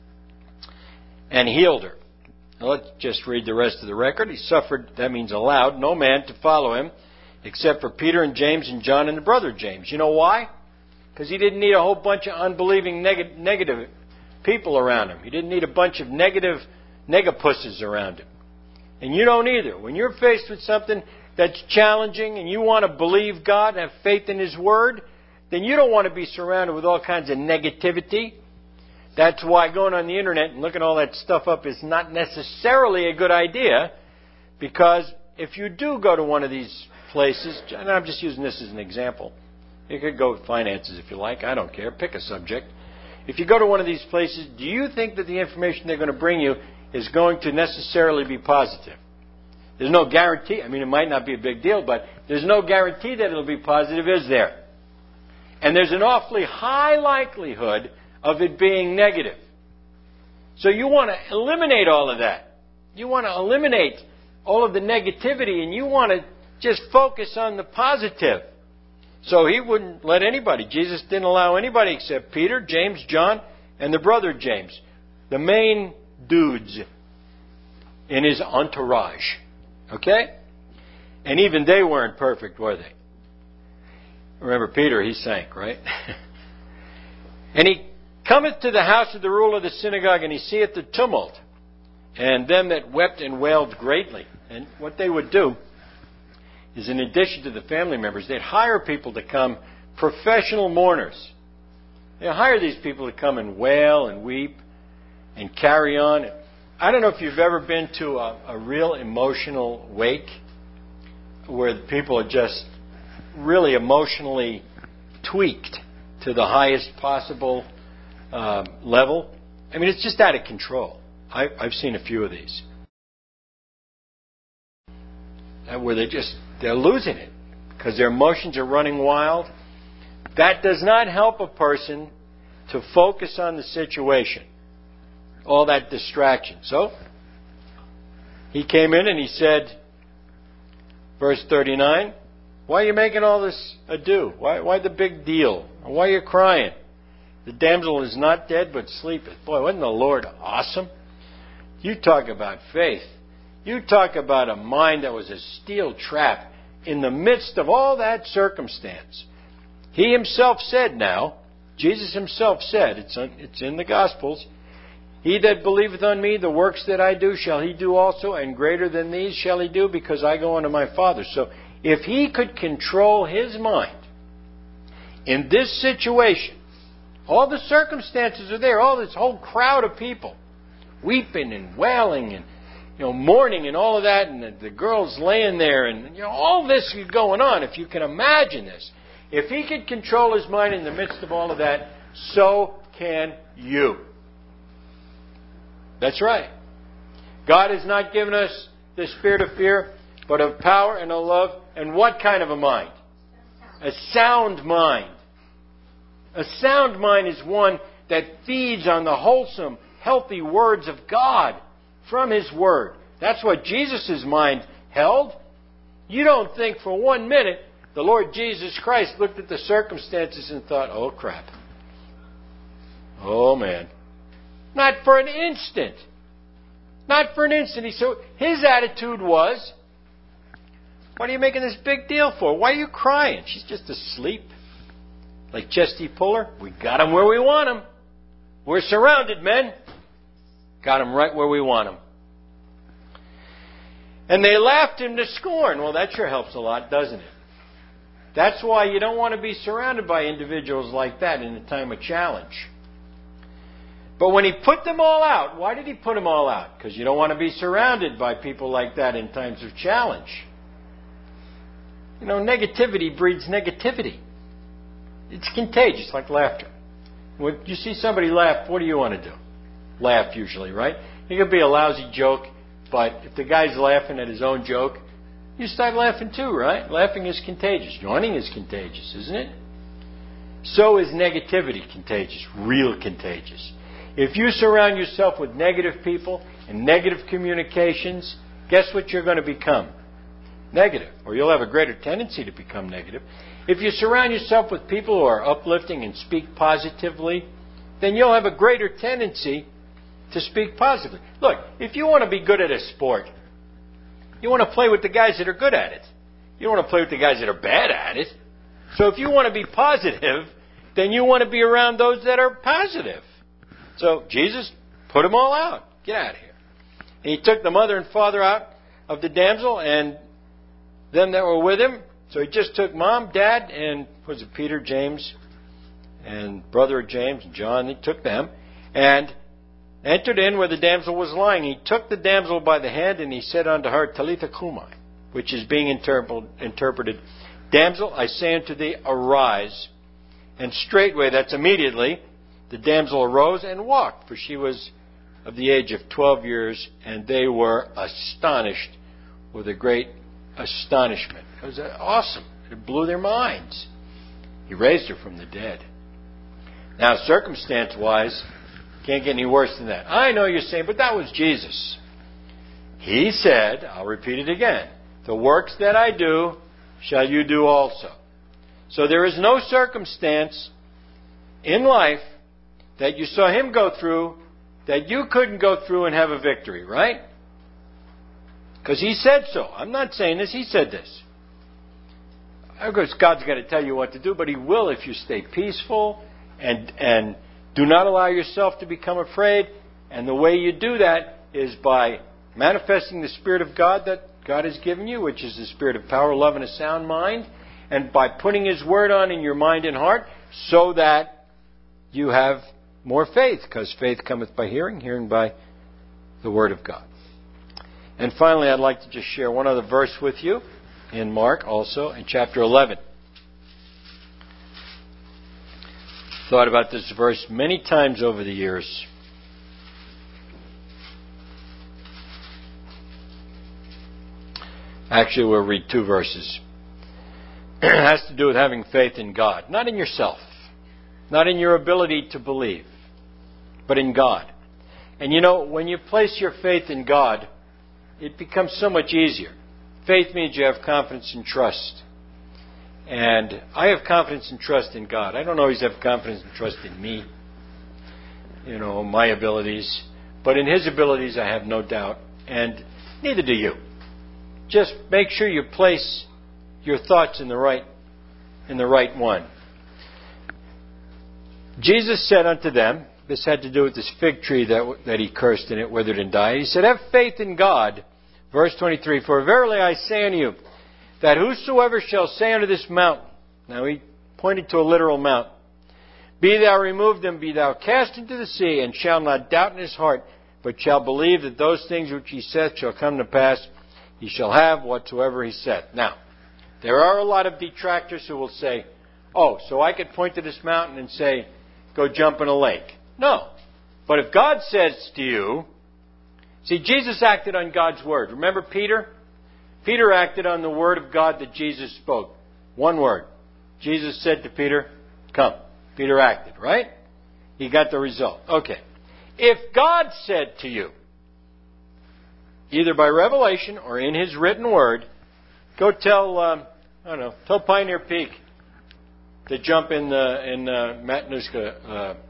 and healed her. Now let's just read the rest of the record. He suffered, that means allowed, no man to follow him except for Peter and James and John and the brother James. You know why? Because he didn't need a whole bunch of unbelieving negative people around him. He didn't need a bunch of negative negapusses around him. And you don't either. When you're faced with something that's challenging and you want to believe God and have faith in His Word, then you don't want to be surrounded with all kinds of negativity. That's why going on the internet and looking all that stuff up is not necessarily a good idea, because if you do go to one of these places, and I'm just using this as an example. You could go with finances if you like. I don't care. Pick a subject. If you go to one of these places, do you think that the information they're going to bring you is going to necessarily be positive? There's no guarantee. I mean, it might not be a big deal, but there's no guarantee that it'll be positive, is there? And there's an awfully high likelihood of it being negative. So you want to eliminate all of that. You want to eliminate all of the negativity, and you want to just focus on the positive. So he wouldn't let anybody. Jesus didn't allow anybody except Peter, James, John, and the brother James. The main dudes in his entourage. Okay? And even they weren't perfect, were they? Remember, Peter, he sank, right? And he cometh to the house of the ruler of the synagogue, and he seeth the tumult, and them that wept and wailed greatly. And what they would do is, in addition to the family members, they'd hire people to come, professional mourners. They'd hire these people to come and wail and weep and carry on. I don't know if you've ever been to a real emotional wake where people are just really emotionally tweaked to the highest possible level. I mean, it's just out of control. I've seen a few of these where they're losing it because their emotions are running wild. That does not help a person to focus on the situation. All that distraction. So, he came in and he said, verse 39, why are you making all this ado? Why the big deal? Why are you crying? The damsel is not dead but sleepeth. Boy, wasn't the Lord awesome? You talk about faith. You talk about a mind that was a steel trap in the midst of all that circumstance. He himself said now, Jesus himself said, it's in the Gospels, he that believeth on me, the works that I do shall he do also, and greater than these shall he do, because I go unto my Father. So, if he could control his mind in this situation, all the circumstances are there, all this whole crowd of people, weeping and wailing and mourning and all of that, and the girl's laying there, and all this is going on, if you can imagine this. If he could control his mind in the midst of all of that, so can you. That's right. God has not given us the spirit of fear, but of power and of love. And what kind of a mind? A sound mind. A sound mind is one that feeds on the wholesome, healthy words of God from His Word. That's what Jesus' mind held. You don't think for 1 minute the Lord Jesus Christ looked at the circumstances and thought, oh crap. Oh man. Not for an instant. Not for an instant. So his attitude was, what are you making this big deal for? Why are you crying? She's just asleep. Like Chesty Puller, we got him where we want him. We're surrounded, men. Got him right where we want him. And they laughed him to scorn. Well, that sure helps a lot, doesn't it? That's why you don't want to be surrounded by individuals like that in a time of challenge. But when he put them all out, why did he put them all out? Because you don't want to be surrounded by people like that in times of challenge. Negativity breeds negativity. It's contagious, like laughter. When you see somebody laugh, what do you want to do? Laugh usually, right? It could be a lousy joke, but if the guy's laughing at his own joke, you start laughing too, right? Laughing is contagious. Joining is contagious, isn't it? So is negativity contagious, real contagious. If you surround yourself with negative people and negative communications, guess what you're going to become? Negative. Or you'll have a greater tendency to become negative. If you surround yourself with people who are uplifting and speak positively, then you'll have a greater tendency to speak positively. Look, if you want to be good at a sport, you want to play with the guys that are good at it. You don't want to play with the guys that are bad at it. So if you want to be positive, then you want to be around those that are positive. So Jesus put them all out. Get out of here. And he took the mother and father out of the damsel and them that were with him. So he just took mom, dad, and was it Peter, James, and brother of James, and John. He took them and entered in where the damsel was lying. He took the damsel by the hand and he said unto her, Talitha cumi, which is being interpreted, Damsel, I say unto thee, arise. And straightway, that's immediately, the damsel arose and walked, for she was of the age of 12 years, and they were astonished with a great astonishment. It was awesome. It blew their minds. He raised her from the dead. Now, circumstance-wise, can't get any worse than that. I know you're saying, but that was Jesus. He said, I'll repeat it again, the works that I do shall you do also. So there is no circumstance in life that you saw him go through that you couldn't go through and have a victory, right? Because he said so. I'm not saying this, he said this. Of course, God's got to tell you what to do, but he will if you stay peaceful and do not allow yourself to become afraid. And the way you do that is by manifesting the Spirit of God that God has given you, which is the Spirit of power, love, and a sound mind, and by putting His Word on in your mind and heart so that you have more faith, because faith cometh by hearing, hearing by the Word of God. And finally, I'd like to just share one other verse with you in Mark also, in chapter 11. Thought about this verse many times over the years. Actually, we'll read two verses. It has to do with having faith in God. Not in yourself. Not in your ability to believe. But in God. And you know, when you place your faith in God, it becomes so much easier. Faith means you have confidence and trust. And I have confidence and trust in God. I don't always have confidence and trust in me. You know, my abilities. But in His abilities, I have no doubt. And neither do you. Just make sure you place your thoughts in the right one. Jesus said unto them, this had to do with this fig tree that He cursed and it withered and died. He said, have faith in God. Verse 23, for verily I say unto you, that whosoever shall say unto this mountain, now He pointed to a literal mountain, be thou removed and be thou cast into the sea, and shall not doubt in his heart, but shall believe that those things which he saith shall come to pass, he shall have whatsoever he saith. Now, there are a lot of detractors who will say, oh, so I could point to this mountain and say, go jump in a lake. No. But if God says to you, see, Jesus acted on God's word. Remember Peter? Peter acted on the word of God that Jesus spoke. One word. Jesus said to Peter, come. Peter acted, right? He got the result. Okay. If God said to you, either by revelation or in His written word, go tell, tell Pioneer Peak to jump in Matanuska,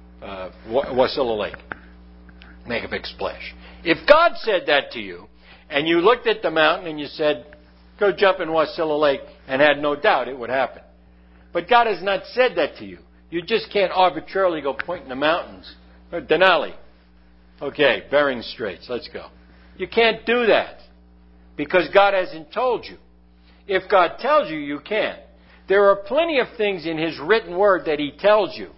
Wasilla Lake. Make a big splash. If God said that to you, and you looked at the mountain and you said, go jump in Wasilla Lake, and had no doubt it would happen. But God has not said that to you. You just can't arbitrarily go point in the mountains. Denali. Okay, Bering Straits, let's go. You can't do that because God hasn't told you. If God tells you, you can. There are plenty of things in His written word that He tells you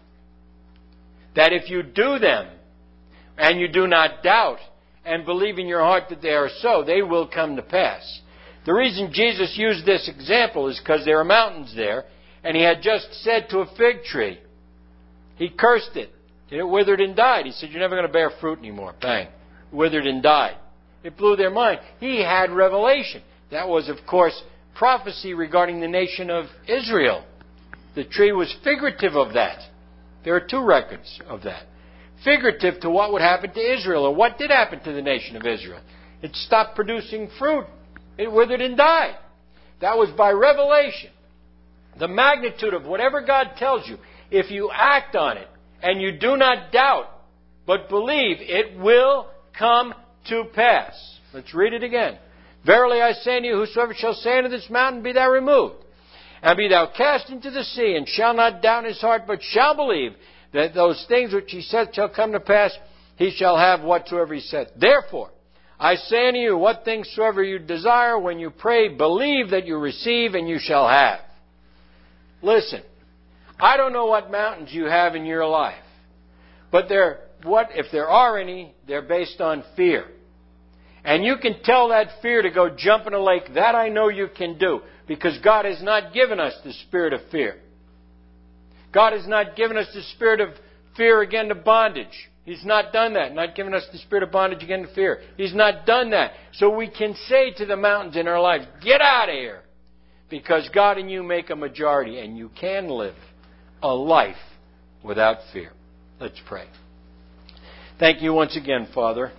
that if you do them and you do not doubt and believe in your heart that they are so, they will come to pass. The reason Jesus used this example is because there are mountains there, and He had just said to a fig tree, He cursed it, and it withered and died. He said, you're never going to bear fruit anymore. Bang. It withered and died. It blew their mind. He had revelation. That was, of course, prophecy regarding the nation of Israel. The tree was figurative of that. There are two records of that. Figurative to what would happen to Israel, or what did happen to the nation of Israel. It stopped producing fruit. It withered and died. That was by revelation. The magnitude of whatever God tells you, if you act on it, and you do not doubt, but believe, it will come to pass. Let's read it again. Verily I say unto you, whosoever shall say unto this mountain, be thou removed, and be thou cast into the sea, and shall not doubt in his heart, but shall believe that those things which he saith shall come to pass, he shall have whatsoever he saith. Therefore, I say unto you, what things soever you desire, when you pray, believe that you receive, and you shall have. Listen, I don't know what mountains you have in your life, but if there are any, they're based on fear. And you can tell that fear to go jump in a lake. That I know you can do, because God has not given us the spirit of fear. God has not given us the spirit of fear again to bondage. He's not done that. Not given us the spirit of bondage again to fear. He's not done that. So we can say to the mountains in our lives, get out of here. Because God and you make a majority, and you can live a life without fear. Let's pray. Thank you once again, Father.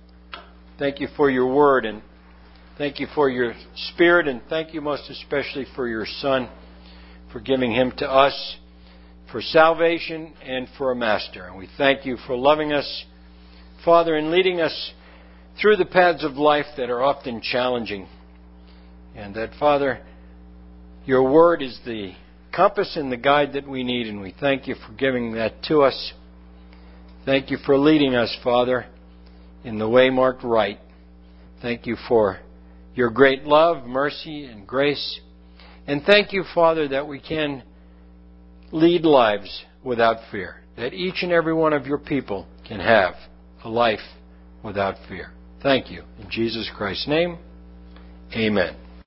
Thank you for your word, and thank you for your Spirit, and thank you most especially for your Son, for giving Him to us for salvation and for a master. And we thank you for loving us, Father, and leading us through the paths of life that are often challenging. And that, Father, your word is the compass and the guide that we need, and we thank you for giving that to us. Thank you for leading us, Father, in the way marked right. Thank you for your great love, mercy, and grace. And thank you, Father, that we can lead lives without fear, that each and every one of your people can have a life without fear. Thank you. In Jesus Christ's name, amen.